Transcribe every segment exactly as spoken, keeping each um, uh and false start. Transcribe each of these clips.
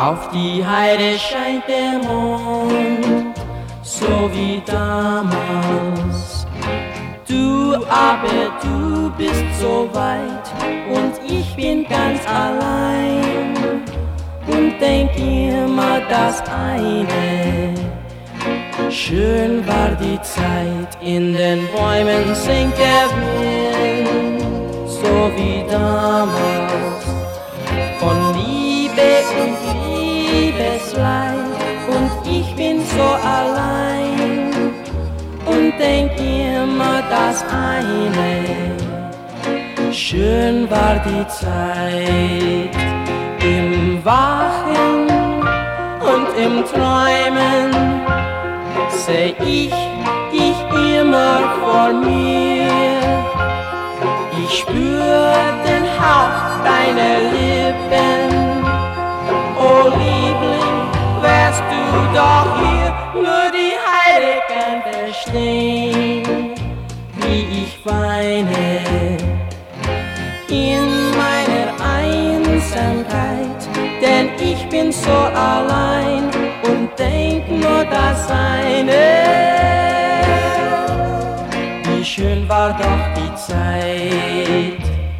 Auf die Heide scheint der Mond, so wie damals. Du aber, du bist so weit und ich bin ganz allein und denk immer das eine. Schön war die Zeit, in den Bäumen singt der Wind, so wie damals. Von Liebe und Liebesleid und ich bin so allein und denk immer das eine. Schön war die Zeit im Wachen und im Träumen, seh ich dich immer vor mir. Ich spür den Hauch deiner Lippen. Oh Liebling, wärst du doch hier, nur die Heide kann verstehen, wie ich weine. In meiner Einsamkeit, denn ich bin so allein und denk nur das eine. Wie schön war doch die Zeit.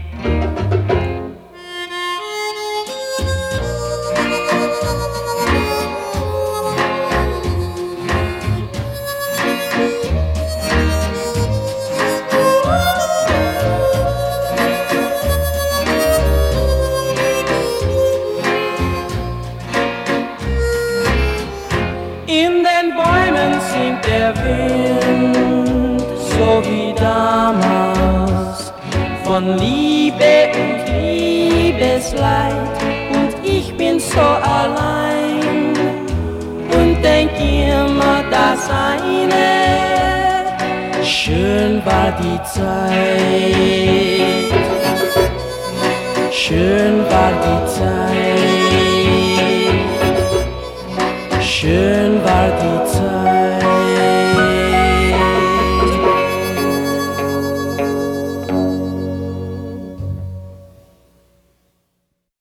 In den Bäumen singt der Wind, so wie damals, von Liebe und Liebesleid und ich bin so allein und denk immer das eine. Schön war die Zeit, schön war die Zeit.